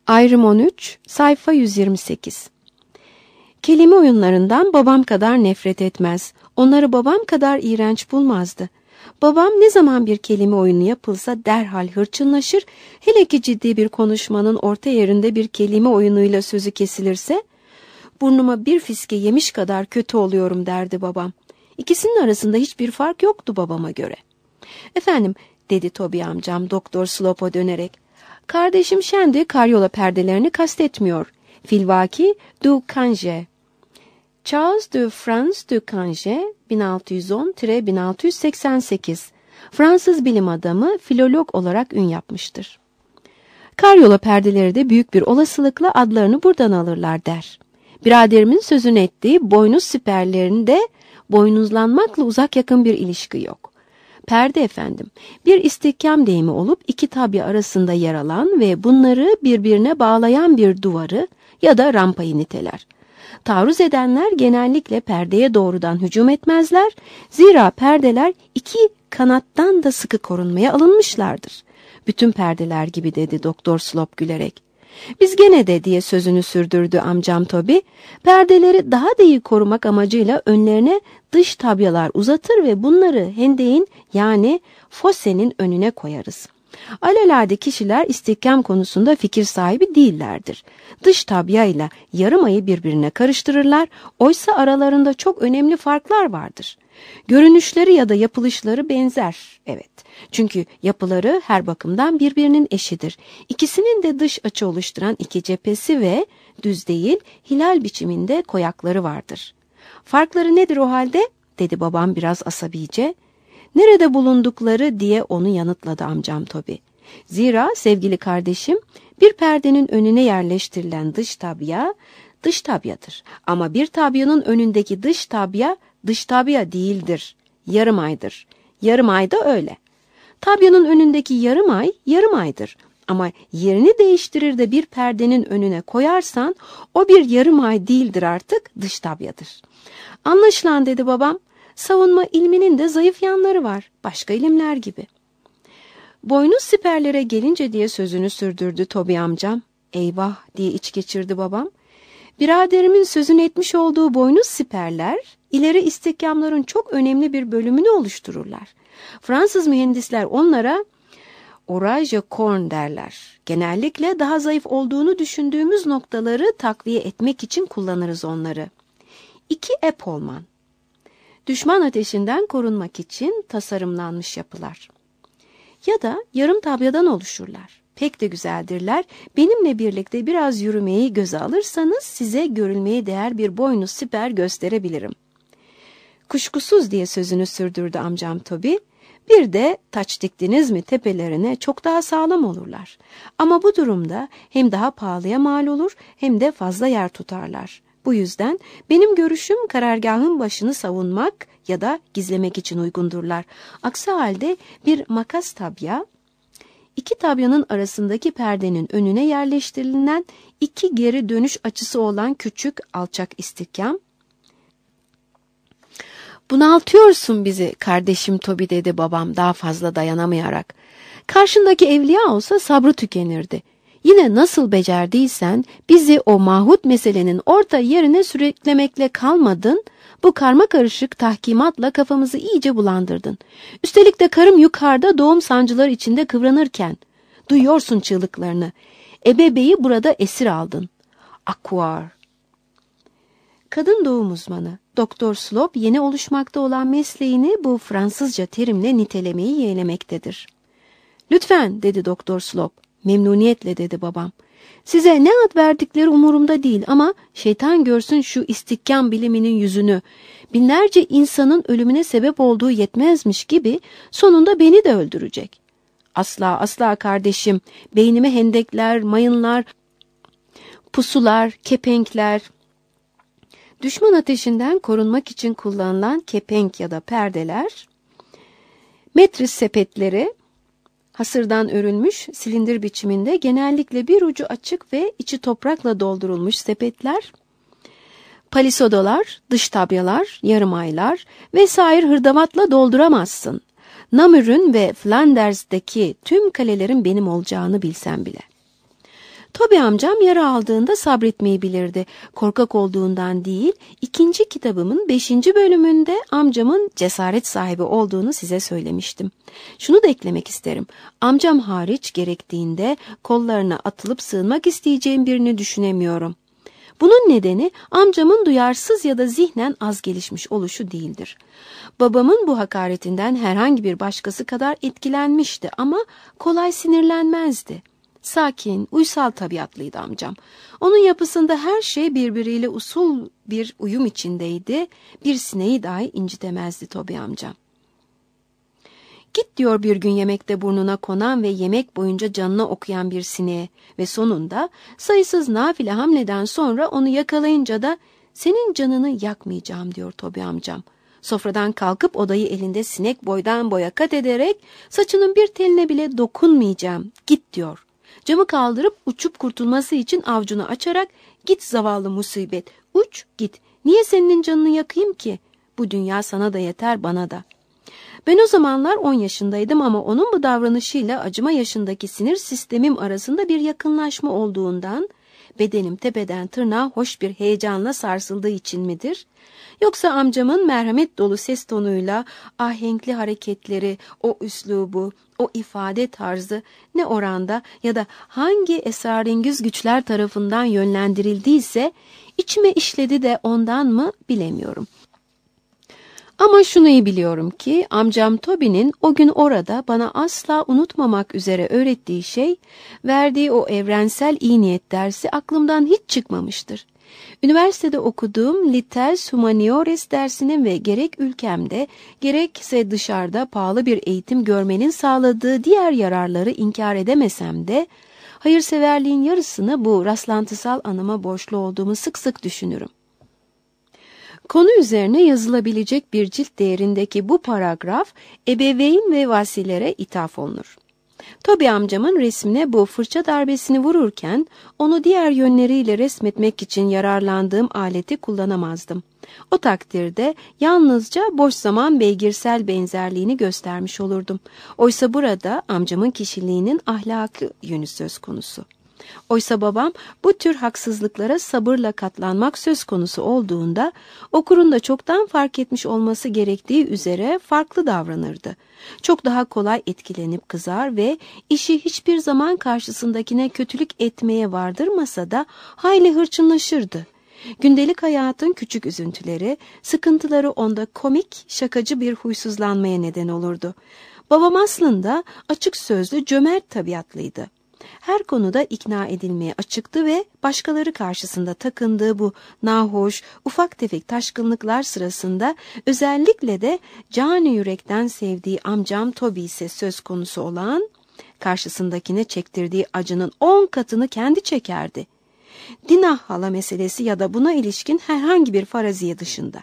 Ayrım 13, sayfa 128. Kelime oyunlarından babam kadar nefret etmez. Onları babam kadar iğrenç bulmazdı. Babam ne zaman bir kelime oyunu yapılsa derhal hırçınlaşır, hele ki ciddi bir konuşmanın orta yerinde bir kelime oyunuyla sözü kesilirse, burnuma bir fiske yemiş kadar kötü oluyorum derdi babam. İkisinin arasında hiçbir fark yoktu babama göre. Efendim, dedi Toby amcam Doktor Slope'a dönerek, kardeşim Shandy karyola perdelerini kastetmiyor. Filvaki du Cange. Charles de France de Cange 1610-1688 Fransız bilim adamı, filolog olarak ün yapmıştır. Karyola perdeleri de büyük bir olasılıkla adlarını buradan alırlar der. Biraderimin sözünü ettiği boynuz siperlerinde boynuzlanmakla uzak yakın bir ilişki yok. Perde efendim, bir istihkam deyimi olup iki tabya arasında yer alan ve bunları birbirine bağlayan bir duvarı ya da rampayı niteler. Taarruz edenler genellikle perdeye doğrudan hücum etmezler, zira perdeler iki kanattan da sıkı korunmaya alınmışlardır. Bütün perdeler gibi, dedi Doktor Slope gülerek. Biz gene de, diye sözünü sürdürdü amcam Toby, perdeleri daha da iyi korumak amacıyla önlerine dış tabyalar uzatır ve bunları hendeğin yani fossenin önüne koyarız. Alelade kişiler istihkam konusunda fikir sahibi değillerdir. Dış tabya ile yarım ayı birbirine karıştırırlar, oysa aralarında çok önemli farklar vardır. Görünüşleri ya da yapılışları benzer, evet. Çünkü yapıları her bakımdan birbirinin eşidir. İkisinin de dış açı oluşturan iki cephesi ve düz değil, hilal biçiminde koyakları vardır. Farkları nedir o halde? Dedi babam biraz asabice. Nerede bulundukları, diye onu yanıtladı amcam Toby. Zira sevgili kardeşim, bir perdenin önüne yerleştirilen dış tabya, dış tabyadır. Ama bir tabyanın önündeki dış tabya değildir. Yarım aydır. Yarım ay da öyle. Tabyanın önündeki yarım aydır. Ama yerini değiştirir de bir perdenin önüne koyarsan, o bir yarım ay değildir, artık dış tabyadır. Anlaşılan, dedi babam, savunma ilminin de zayıf yanları var, başka ilimler gibi. Boynuz siperlere gelince, diye sözünü sürdürdü Toby amcam. Eyvah, diye iç geçirdi babam. Biraderimin sözünü etmiş olduğu boynuz siperler, ileri istihkamların çok önemli bir bölümünü oluştururlar. Fransız mühendisler onlara orage corn derler. Genellikle daha zayıf olduğunu düşündüğümüz noktaları takviye etmek için kullanırız onları. 2 epolman. Düşman ateşinden korunmak için tasarımlanmış yapılar. Ya da yarım tabyadan oluşurlar. Pek de güzeldirler. Benimle birlikte biraz yürümeyi göze alırsanız size görülmeye değer bir boynuz siper gösterebilirim. Kuşkusuz, diye sözünü sürdürdü amcam Toby. Bir de taç diktiniz mi tepelerine çok daha sağlam olurlar. Ama bu durumda hem daha pahalıya mal olur hem de fazla yer tutarlar. Bu yüzden benim görüşüm karargahın başını savunmak ya da gizlemek için uygundurlar. Aksi halde bir makas tabya, iki tabyanın arasındaki perdenin önüne yerleştirilen iki geri dönüş açısı olan küçük alçak istihkam. Bunaltıyorsun bizi kardeşim Toby, dedi babam daha fazla dayanamayarak. Karşındaki evliya olsa sabrı tükenirdi. Yine nasıl becerdiysen bizi o mahut meselenin orta yerine sürüklemekle kalmadın, bu karmakarışık tahkimatla kafamızı iyice bulandırdın. Üstelik de karım yukarıda doğum sancıları içinde kıvranırken, duyuyorsun çığlıklarını. Ebebeyi burada esir aldın. Akuar. Kadın doğum uzmanı Doktor Slope yeni oluşmakta olan mesleğini bu Fransızca terimle nitelemeyi yeğlemektedir. Lütfen, dedi Doktor Slope. Memnuniyetle, dedi babam. Size ne ad verdikleri umurumda değil ama şeytan görsün şu istihkam biliminin yüzünü. Binlerce insanın ölümüne sebep olduğu yetmezmiş gibi sonunda beni de öldürecek. Asla, asla kardeşim. Beynime hendekler, mayınlar, pusular, kepenkler. Düşman ateşinden korunmak için kullanılan kepenk ya da perdeler, metris sepetleri, hasırdan örülmüş silindir biçiminde genellikle bir ucu açık ve içi toprakla doldurulmuş sepetler, palisodolar, dış tabyalar, yarım aylar vesaire hırdavatla dolduramazsın. Namur'un ve Flanders'deki tüm kalelerin benim olacağını bilsem bile. Toby amcam yara aldığında sabretmeyi bilirdi. Korkak olduğundan değil, 2. kitabımın 5. bölümünde amcamın cesaret sahibi olduğunu size söylemiştim. Şunu da eklemek isterim. Amcam hariç gerektiğinde kollarına atılıp sığınmak isteyeceğim birini düşünemiyorum. Bunun nedeni amcamın duyarsız ya da zihnen az gelişmiş oluşu değildir. Babamın bu hakaretinden herhangi bir başkası kadar etkilenmişti ama kolay sinirlenmezdi. Sakin, uysal tabiatlıydı amcam. Onun yapısında her şey birbiriyle usul bir uyum içindeydi. Bir sineği dahi incitemezdi Toby amcam. Git diyor bir gün yemekte burnuna konan ve yemek boyunca canına okuyan bir sineğe ve sonunda sayısız nafile hamleden sonra onu yakalayınca da senin canını yakmayacağım diyor Toby amcam. Sofradan kalkıp odayı elinde sinek boydan boya kat ederek saçının bir teline bile dokunmayacağım, git diyor. Camı kaldırıp uçup kurtulması için avcunu açarak git zavallı musibet, uç git, niye senin canını yakayım ki? Bu dünya sana da yeter bana da. Ben o zamanlar 10 yaşındaydım ama onun bu davranışıyla acıma yaşındaki sinir sistemim arasında bir yakınlaşma olduğundan, bedenim tepeden tırnağa hoş bir heyecanla sarsıldığı için midir? Yoksa amcamın merhamet dolu ses tonuyla ahenkli hareketleri, o üslubu, o ifade tarzı ne oranda ya da hangi esrarengiz güçler tarafından yönlendirildiyse içime işledi de ondan mı bilemiyorum. Ama şunu iyi biliyorum ki amcam Toby'nin o gün orada bana asla unutmamak üzere öğrettiği şey, verdiği o evrensel iyi niyet dersi aklımdan hiç çıkmamıştır. Üniversitede okuduğum Litters Humaniores dersinin ve gerek ülkemde gerekse dışarıda pahalı bir eğitim görmenin sağladığı diğer yararları inkar edemesem de, hayırseverliğin yarısını bu rastlantısal anıma borçlu olduğumu sık sık düşünürüm. Konu üzerine yazılabilecek bir cilt değerindeki bu paragraf ebeveyn ve vasilere ithaf olunur. Toby amcamın resmine bu fırça darbesini vururken onu diğer yönleriyle resmetmek için yararlandığım aleti kullanamazdım. O takdirde yalnızca boş zaman beygirsel benzerliğini göstermiş olurdum. Oysa burada amcamın kişiliğinin ahlaki yönü söz konusu. Oysa babam bu tür haksızlıklara sabırla katlanmak söz konusu olduğunda okurun da çoktan fark etmiş olması gerektiği üzere farklı davranırdı. Çok daha kolay etkilenip kızar ve işi hiçbir zaman karşısındakine kötülük etmeye vardırmasa da hayli hırçınlaşırdı. Gündelik hayatın küçük üzüntüleri, sıkıntıları onda komik, şakacı bir huysuzlanmaya neden olurdu. Babam aslında açık sözlü, cömert tabiatlıydı. Her konuda ikna edilmeye açıktı ve başkaları karşısında takındığı bu nahoş, ufak tefek taşkınlıklar sırasında özellikle de canı yürekten sevdiği amcam Toby ise söz konusu olan, karşısındakine çektirdiği acının 10 katını kendi çekerdi. Dinah hala meselesi ya da buna ilişkin herhangi bir faraziye dışında.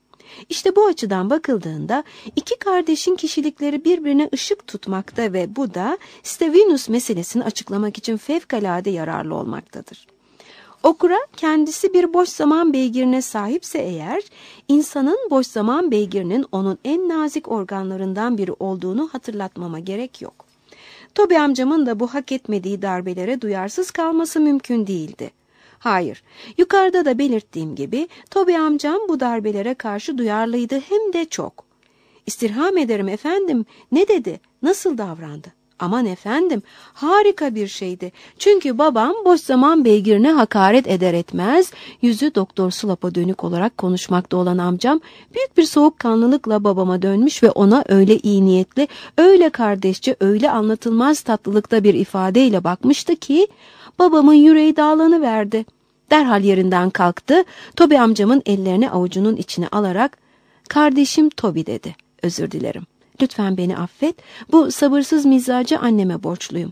İşte bu açıdan bakıldığında iki kardeşin kişilikleri birbirine ışık tutmakta ve bu da Stevinus meselesini açıklamak için fevkalade yararlı olmaktadır. Okura kendisi bir boş zaman beygirine sahipse eğer, insanın boş zaman beygirinin onun en nazik organlarından biri olduğunu hatırlatmama gerek yok. Toby amcamın da bu hak etmediği darbelere duyarsız kalması mümkün değildi. Hayır, yukarıda da belirttiğim gibi Toby amcam bu darbelere karşı duyarlıydı hem de çok. İstirham ederim efendim, ne dedi, nasıl davrandı? Aman efendim, harika bir şeydi. Çünkü babam boş zaman beygirine hakaret eder etmez, yüzü Doktor Slap'a dönük olarak konuşmakta olan amcam büyük bir soğukkanlılıkla babama dönmüş ve ona öyle iyi niyetli, öyle kardeşçe, öyle anlatılmaz tatlılıkta bir ifadeyle bakmıştı ki babamın yüreği dağlanıverdi. Derhal yerinden kalktı, Toby amcamın ellerini avucunun içine alarak "Kardeşim Toby" dedi. "Özür dilerim. Lütfen beni affet. Bu sabırsız mizacı anneme borçluyum."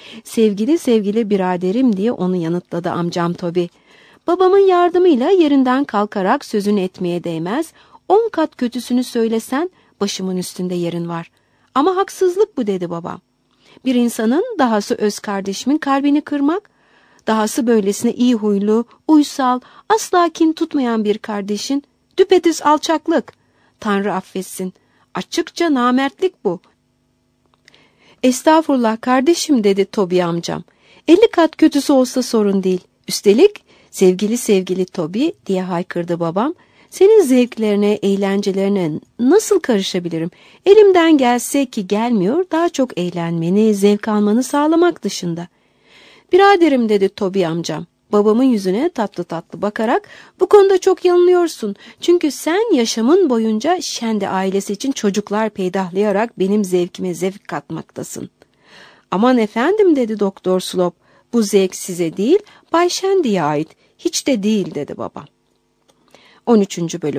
Sevgili biraderim diye onu yanıtladı amcam Toby. Babamın yardımıyla yerinden kalkarak sözünü etmeye değmez. 10 kat kötüsünü söylesen başımın üstünde yerin var. Ama haksızlık bu dedi babam. Bir insanın, dahası öz kardeşimin kalbini kırmak, dahası böylesine iyi huylu, uysal, asla kin tutmayan bir kardeşin düpedüz alçaklık. Tanrı affetsin. Açıkça namertlik bu. "Estağfurullah kardeşim" dedi Toby amcam. 50 kat kötüsü olsa sorun değil. Üstelik sevgili Toby diye haykırdı babam. Senin zevklerine, eğlencelerine nasıl karışabilirim? Elimden gelse ki gelmiyor, daha çok eğlenmeni, zevk almanı sağlamak dışında. Biraderim dedi Toby amcam. Babamın yüzüne tatlı tatlı bakarak, bu konuda çok yanılıyorsun. Çünkü sen yaşamın boyunca Shandy ailesi için çocuklar peydahlayarak benim zevkime zevk katmaktasın. Aman efendim dedi Doktor Slop, bu zevk size değil, Bay Shandy'ye ait. Hiç de değil dedi babam. 13. Bölüm.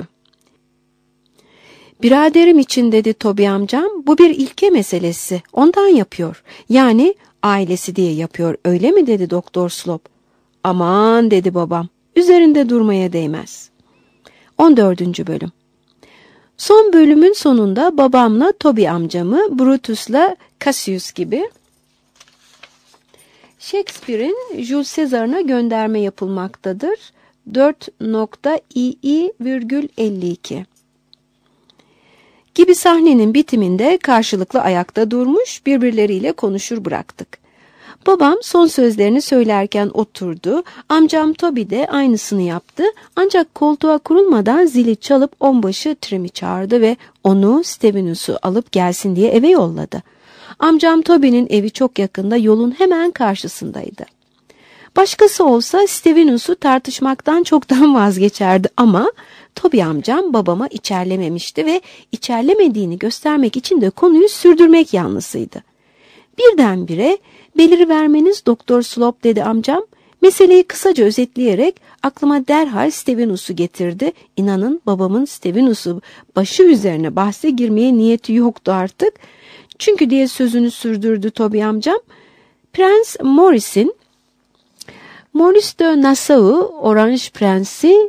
Biraderim için dedi Toby amcam, bu bir ilke meselesi. Ondan yapıyor. Yani ailesi diye yapıyor, öyle mi dedi Doktor Slop. Aman dedi babam, üzerinde durmaya değmez. 14. Bölüm. Son bölümün sonunda babamla Toby amcamı Brutus'la Cassius gibi Shakespeare'in Jules Caesar'ına gönderme yapılmaktadır. 4.ii,52 gibi sahnenin bitiminde karşılıklı ayakta durmuş, birbirleriyle konuşur bıraktık. Babam son sözlerini söylerken oturdu, amcam Toby de aynısını yaptı, ancak koltuğa kurulmadan zili çalıp onbaşı Trim'i çağırdı ve onu Stevenus'u alıp gelsin diye eve yolladı. Amcam Toby'nin evi çok yakında, yolun hemen karşısındaydı. Başkası olsa Stevenus'u tartışmaktan çoktan vazgeçerdi ama Toby amcam babama içerlememişti ve içerlemediğini göstermek için de konuyu sürdürmek yanlısıydı. Birdenbire belirivermeniz Doktor Slop dedi amcam. Meseleyi kısaca özetleyerek aklıma derhal Stevenus'u getirdi. İnanın babamın Stevenus'u başı üzerine bahse girmeye niyeti yoktu artık. Çünkü diye sözünü sürdürdü Toby amcam. Prens Maurice de Nassau, Orange Prensi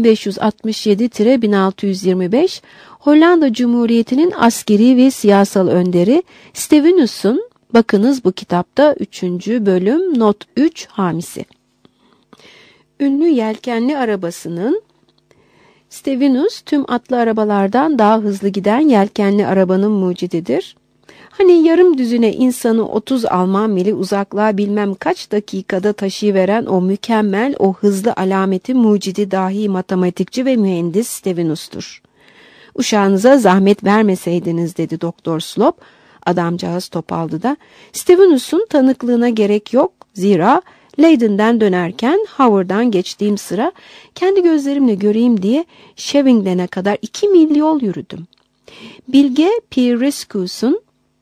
1567-1625, Hollanda Cumhuriyeti'nin askeri ve siyasal önderi Stevenus'un, bakınız bu kitapta 3. bölüm not 3 hamisi. Ünlü yelkenli arabasının, Stevenus tüm atlı arabalardan daha hızlı giden yelkenli arabanın mucididir. Hani yarım düzine insanı 30 Alman mili uzaklığa bilmem kaç dakikada taşıyıveren o mükemmel, o hızlı alameti mucidi dahi matematikçi ve mühendis Stevenus'tur. Uşağınıza zahmet vermeseydiniz dedi Doktor Slop. Adamcağız topaldı da. Stevenus'un tanıklığına gerek yok. Zira Leyden'den dönerken Howard'dan geçtiğim sıra kendi gözlerimle göreyim diye Shevingden'e kadar 2 mil yol yürüdüm. Bilge Pierrescus'un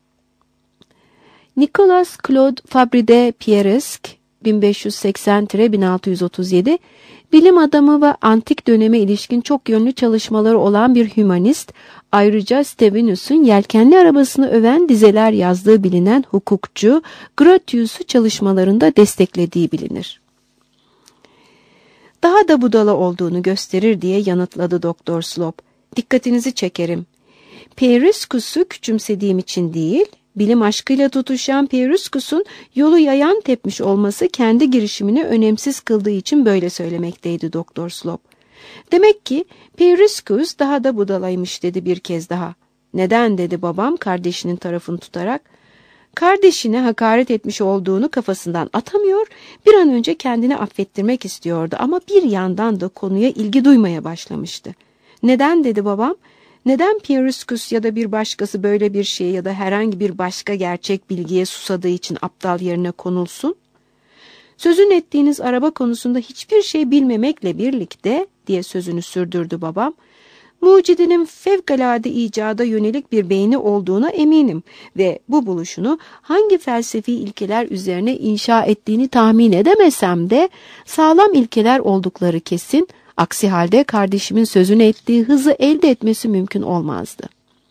Nicolas Claude Fabry de Pierresque 1580-1637 bilim adamı ve antik döneme ilişkin çok yönlü çalışmaları olan bir hümanist, ayrıca Stevenus'un yelkenli arabasını öven dizeler yazdığı bilinen hukukçu Grotius'u çalışmalarında desteklediği bilinir. Daha da budala olduğunu gösterir diye yanıtladı Doktor Slop. Dikkatinizi çekerim. Pierrescus'u küçümsediğim için değil, bilim aşkıyla tutuşan Pierrescus'un yolu yayan tepmiş olması kendi girişimini önemsiz kıldığı için böyle söylemekteydi Doktor Slop. Demek ki Pierrescus daha da budalaymış dedi bir kez daha. Neden dedi babam kardeşinin tarafını tutarak. Kardeşine hakaret etmiş olduğunu kafasından atamıyor, bir an önce kendini affettirmek istiyordu ama bir yandan da konuya ilgi duymaya başlamıştı. Neden dedi babam? Neden Pierrescus ya da bir başkası böyle bir şeye ya da herhangi bir başka gerçek bilgiye susadığı için aptal yerine konulsun? Sözün ettiğiniz araba konusunda hiçbir şey bilmemekle birlikte diye sözünü sürdürdü babam. Mucidinin fevkalade icada yönelik bir beyni olduğuna eminim ve bu buluşunu hangi felsefi ilkeler üzerine inşa ettiğini tahmin edemesem de sağlam ilkeler oldukları kesin. Aksi halde kardeşimin sözünü ettiği hızı elde etmesi mümkün olmazdı.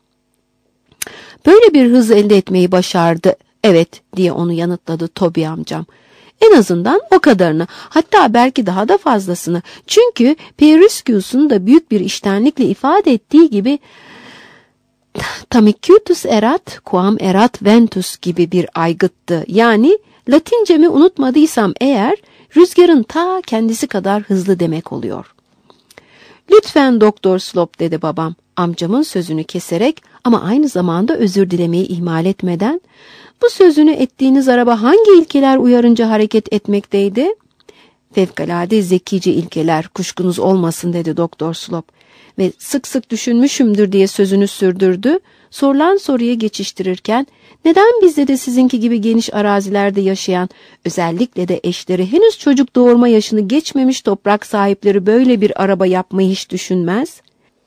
Böyle bir hız elde etmeyi başardı, evet diye onu yanıtladı Toby amcam. En azından o kadarını, hatta belki daha da fazlasını. Çünkü Pierrescus'un da büyük bir içtenlikle ifade ettiği gibi Tamicitus erat, quam erat ventus gibi bir aygıttı. Yani Latincemi unutmadıysam eğer, rüzgarın ta kendisi kadar hızlı demek oluyor. Lütfen Doktor Slop dedi babam, amcamın sözünü keserek ama aynı zamanda özür dilemeyi ihmal etmeden. Bu sözünü ettiğiniz araba hangi ilkeler uyarınca hareket etmekteydi? Fevkalade zekice ilkeler, kuşkunuz olmasın dedi Doktor Slop. Ve sık sık düşünmüşümdür diye sözünü sürdürdü. Sorulan soruya geçiştirirken, neden bizde de sizinki gibi geniş arazilerde yaşayan, özellikle de eşleri henüz çocuk doğurma yaşını geçmemiş toprak sahipleri böyle bir araba yapmayı hiç düşünmez?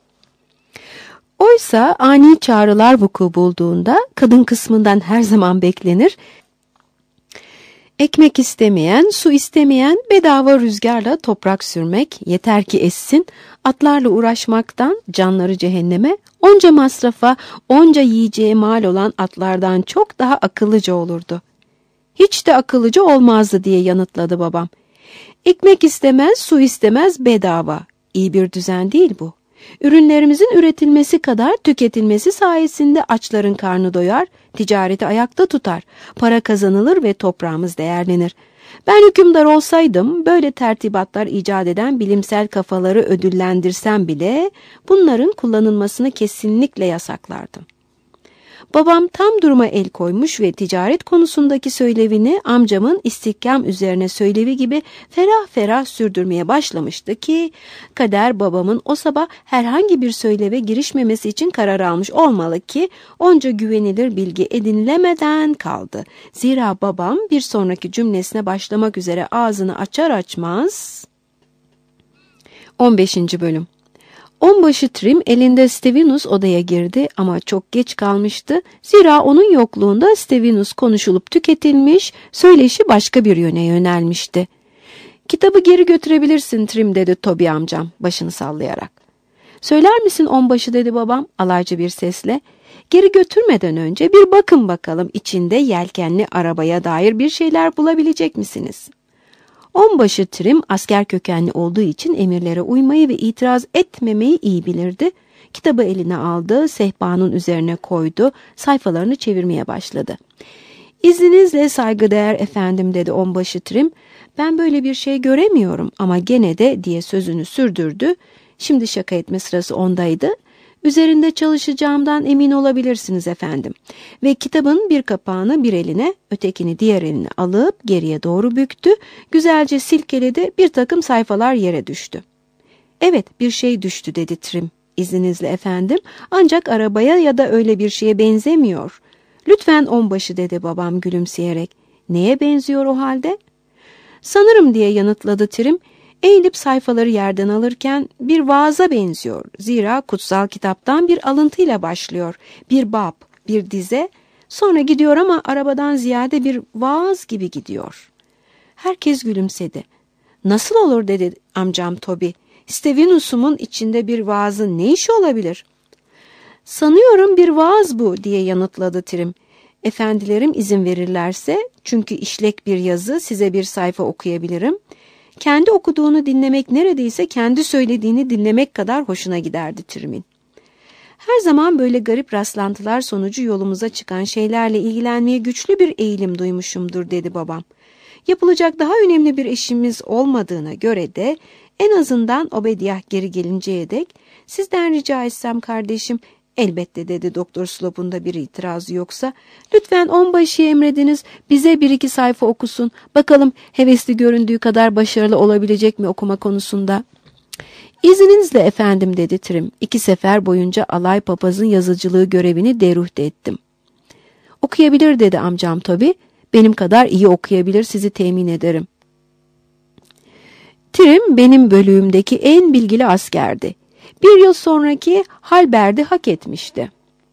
Oysa ani çağrılar vuku bulduğunda kadın kısmından her zaman beklenir. Ekmek istemeyen, su istemeyen bedava rüzgarla toprak sürmek, yeter ki essin, atlarla uğraşmaktan canları cehenneme, onca masrafa, onca yiyeceğe mal olan atlardan çok daha akıllıca olurdu. Hiç de akıllıca olmazdı diye yanıtladı babam. Ekmek istemez, su istemez bedava. İyi bir düzen değil bu. Ürünlerimizin üretilmesi kadar tüketilmesi sayesinde açların karnı doyar, ticareti ayakta tutar, para kazanılır ve toprağımız değerlenir. Ben hükümdar olsaydım böyle tertibatlar icat eden bilimsel kafaları ödüllendirsem bile bunların kullanılmasını kesinlikle yasaklardım. Babam tam duruma el koymuş ve ticaret konusundaki söylevini amcamın istihkam üzerine söylevi gibi ferah ferah sürdürmeye başlamıştı ki kader babamın o sabah herhangi bir söyleve girişmemesi için karar almış olmalı ki onca güvenilir bilgi edinilemeden kaldı. Zira babam bir sonraki cümlesine başlamak üzere ağzını açar açmaz. 15. Bölüm. Onbaşı Trim elinde Stevinus odaya girdi ama çok geç kalmıştı. Zira onun yokluğunda Stevinus konuşulup tüketilmiş, söyleşi başka bir yöne yönelmişti. "Kitabı geri götürebilirsin Trim," dedi Toby amcam başını sallayarak. "Söyler misin onbaşı," dedi babam alaycı bir sesle. "Geri götürmeden önce bir bakın bakalım içinde yelkenli arabaya dair bir şeyler bulabilecek misiniz?" Onbaşı Trim asker kökenli olduğu için emirlere uymayı ve itiraz etmemeyi iyi bilirdi. Kitabı eline aldı, sehpanın üzerine koydu, sayfalarını çevirmeye başladı. "İzninizle saygıdeğer efendim," dedi onbaşı Trim. "Ben böyle bir şey göremiyorum ama gene de," diye sözünü sürdürdü. Şimdi şaka etme sırası ondaydı. "Üzerinde çalışacağımdan emin olabilirsiniz efendim." Ve kitabın bir kapağını bir eline, ötekini diğer eline alıp geriye doğru büktü. Güzelce silkeledi, bir takım sayfalar yere düştü. "Evet, bir şey düştü," dedi Trim. "İzninizle efendim, ancak arabaya ya da öyle bir şeye benzemiyor." "Lütfen onbaşı," dedi babam gülümseyerek. "Neye benziyor o halde?" "Sanırım," diye yanıtladı Trim. Eğilip sayfaları yerden alırken bir vaaza benziyor. Zira kutsal kitaptan bir alıntıyla başlıyor. Bir bab, bir dize, sonra gidiyor ama arabadan ziyade bir vaaz gibi gidiyor. Herkes gülümsedi. "Nasıl olur," dedi amcam Toby. "Stevinus'umun içinde bir vaazın ne işi olabilir?" "Sanıyorum bir vaaz bu," diye yanıtladı Trim. "Efendilerim izin verirlerse, çünkü işlek bir yazı, size bir sayfa okuyabilirim." Kendi okuduğunu dinlemek neredeyse kendi söylediğini dinlemek kadar hoşuna giderdi Trim'in. "Her zaman böyle garip rastlantılar sonucu yolumuza çıkan şeylerle ilgilenmeye güçlü bir eğilim duymuşumdur," dedi babam. "Yapılacak daha önemli bir işimiz olmadığına göre de en azından Obadiah geri gelinceye dek sizden rica etsem kardeşim," "Elbette," dedi Doktor Slop'un da bir itirazı yoksa, "lütfen onbaşıya emrediniz, bize bir iki sayfa okusun. Bakalım hevesli göründüğü kadar başarılı olabilecek mi okuma konusunda?" "İzninizle efendim," dedi Trim. "2 sefer boyunca alay papazın yazıcılığı görevini deruhte ettim." "Okuyabilir," dedi amcam Toby. "Benim kadar iyi okuyabilir, sizi temin ederim." Trim benim bölüğümdeki en bilgili askerdi. 1 yıl sonraki halberdi hak etmişti.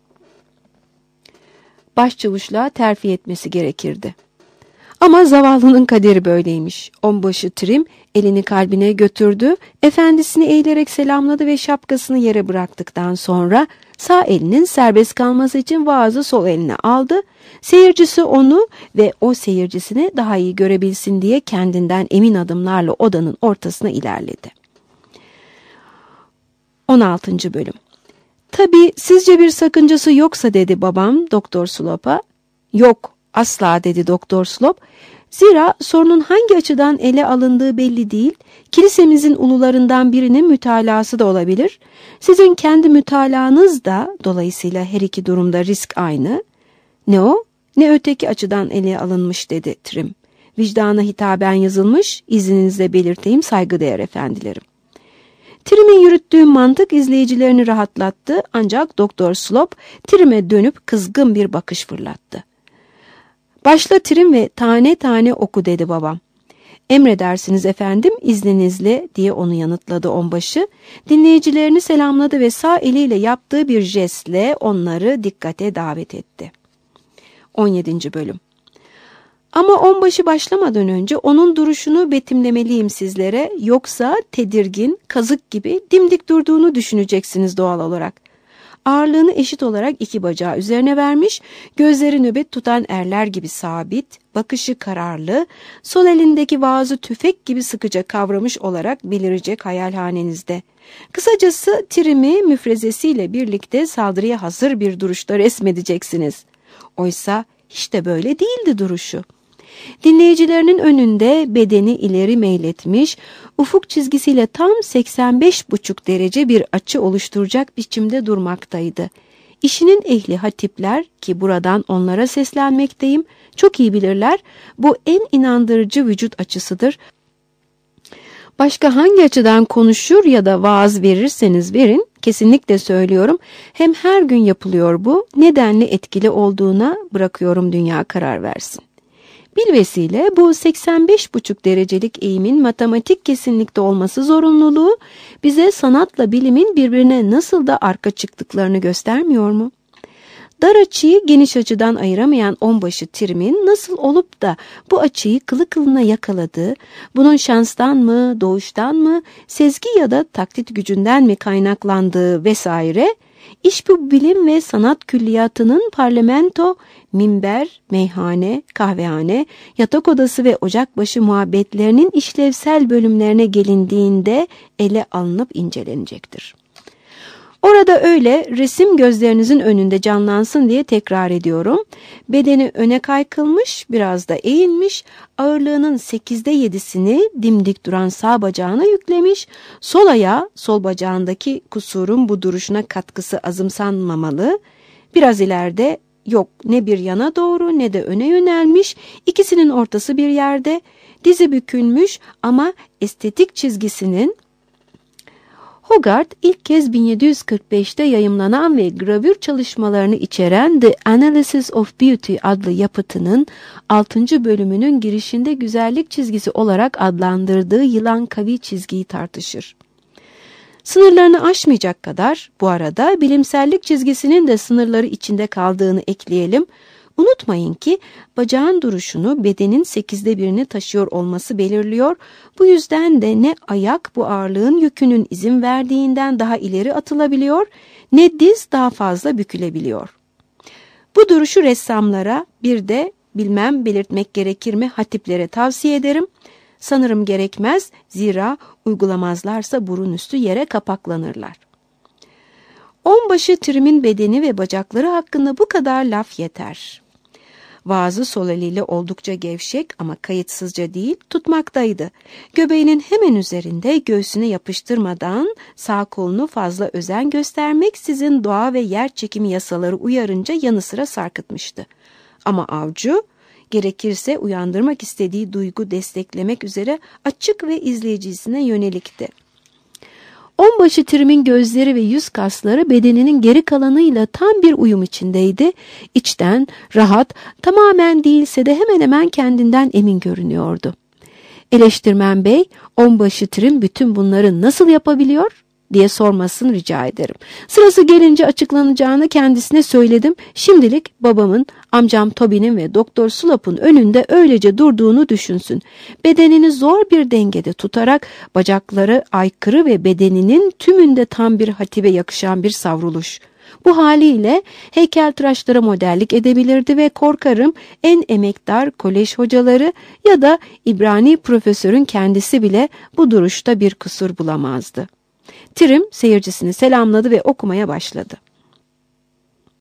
Başçavuşluğa terfi etmesi gerekirdi. Ama zavallının kaderi böyleymiş. Onbaşı Trim elini kalbine götürdü, efendisini eğilerek selamladı ve şapkasını yere bıraktıktan sonra sağ elinin serbest kalması için vaazı sol eline aldı. Seyircisi onu ve o seyircisini daha iyi görebilsin diye kendinden emin adımlarla odanın ortasına ilerledi. 16. Bölüm. "Tabii sizce bir sakıncası yoksa," dedi babam Doktor Slop'a. "Yok, asla," dedi Doktor Slop. Zira sorunun hangi açıdan ele alındığı belli değil, kilisemizin ulularından birinin mütalası da olabilir. Sizin kendi mütalanız da, dolayısıyla her iki durumda risk aynı. Ne o, ne öteki açıdan ele alınmış dedi Trim. Vicdana hitaben yazılmış, izninizle belirteyim saygıdeğer efendilerim. Trim'in yürüttüğü mantık izleyicilerini rahatlattı, ancak Doktor Slop Trim'e dönüp kızgın bir bakış fırlattı. Başla Trim ve tane tane oku dedi babam. Emredersiniz efendim, izninizle diye onu yanıtladı onbaşı. Dinleyicilerini selamladı ve sağ eliyle yaptığı bir jestle onları dikkate davet etti. 17. bölüm. Ama onbaşı başlamadan önce onun duruşunu betimlemeliyim sizlere, yoksa tedirgin, kazık gibi dimdik durduğunu düşüneceksiniz doğal olarak. Ağırlığını eşit olarak iki bacağı üzerine vermiş, gözleri nöbet tutan erler gibi sabit, bakışı kararlı, sol elindeki vaazı tüfek gibi sıkıca kavramış olarak belirecek hayalhanenizde. Kısacası Trim'i müfrezesiyle birlikte saldırıya hazır bir duruşta resmedeceksiniz. Oysa hiç de böyle değildi duruşu. Dinleyicilerinin önünde bedeni ileri meyletmiş, ufuk çizgisiyle tam 85,5 derece bir açı oluşturacak biçimde durmaktaydı. İşinin ehli hatipler, ki buradan onlara seslenmekteyim, çok iyi bilirler, bu en inandırıcı vücut açısıdır. Başka hangi açıdan konuşur ya da vaaz verirseniz verin, kesinlikle söylüyorum, hem her gün yapılıyor bu, nedenli etkili olduğuna bırakıyorum dünya karar versin. Bilvesile bu 85,5 derecelik eğimin matematik kesinlikte olması zorunluluğu bize sanatla bilimin birbirine nasıl da arka çıktıklarını göstermiyor mu? Dar açıyı geniş açıdan ayıramayan onbaşı Trim'in nasıl olup da bu açıyı kılı kılına yakaladığı, bunun şanstan mı, doğuştan mı, sezgi ya da taklit gücünden mi kaynaklandığı vesaire, İş bu bilim ve sanat külliyatının parlamento, minber, meyhane, kahvehane, yatak odası ve ocakbaşı muhabbetlerinin işlevsel bölümlerine gelindiğinde ele alınıp incelenecektir. Orada öyle resim gözlerinizin önünde canlansın diye tekrar ediyorum. Bedeni öne kaykılmış, biraz da eğilmiş, ağırlığının 8'de 7'sini dimdik duran sağ bacağına yüklemiş, sol ayağı, sol bacağındaki kusurun bu duruşuna katkısı azımsanmamalı. Biraz ileride yok ne bir yana doğru ne de öne yönelmiş, ikisinin ortası bir yerde, dizi bükülmüş ama estetik çizgisinin Hogarth ilk kez 1745'te yayımlanan ve gravür çalışmalarını içeren The Analysis of Beauty adlı yapıtının 6. bölümünün girişinde güzellik çizgisi olarak adlandırdığı yılan kavi çizgiyi tartışır. Sınırlarını aşmayacak kadar bu arada bilimsellik çizgisinin de sınırları içinde kaldığını ekleyelim. Unutmayın ki bacağın duruşunu bedenin 8'de 1'ini taşıyor olması belirliyor. Bu yüzden de ne ayak bu ağırlığın yükünün izin verdiğinden daha ileri atılabiliyor, ne diz daha fazla bükülebiliyor. Bu duruşu ressamlara, bir de bilmem belirtmek gerekir mi hatiplere tavsiye ederim. Sanırım gerekmez, zira uygulamazlarsa burun üstü yere kapaklanırlar. Onbaşı Trim'in bedeni ve bacakları hakkında bu kadar laf yeter. Vaazı sol eliyle oldukça gevşek ama kayıtsızca değil tutmaktaydı. Göbeğinin hemen üzerinde göğsüne yapıştırmadan sağ kolunu fazla özen göstermeksizin doğa ve yer çekimi yasaları uyarınca yanı sıra sarkıtmıştı. Ama avcu gerekirse uyandırmak istediği duygu desteklemek üzere açık ve izleyicisine yönelikti. Onbaşı Trim'in gözleri ve yüz kasları bedeninin geri kalanıyla tam bir uyum içindeydi. İçten, rahat, tamamen değilse de hemen hemen kendinden emin görünüyordu. Eleştirmen bey, onbaşı Trim bütün bunları nasıl yapabiliyor diye sormasını rica ederim. Sırası gelince açıklanacağını kendisine söyledim. Şimdilik babamın, amcam Toby'nin ve Doktor Slop'un önünde öylece durduğunu düşünsün. Bedenini zor bir dengede tutarak bacakları aykırı ve bedeninin tümünde tam bir hatibe yakışan bir savruluş. Bu haliyle heykeltıraşlara modellik edebilirdi ve korkarım en emektar kolej hocaları ya da İbrani profesörün kendisi bile bu duruşta bir kusur bulamazdı. Trim seyircisini selamladı ve okumaya başladı.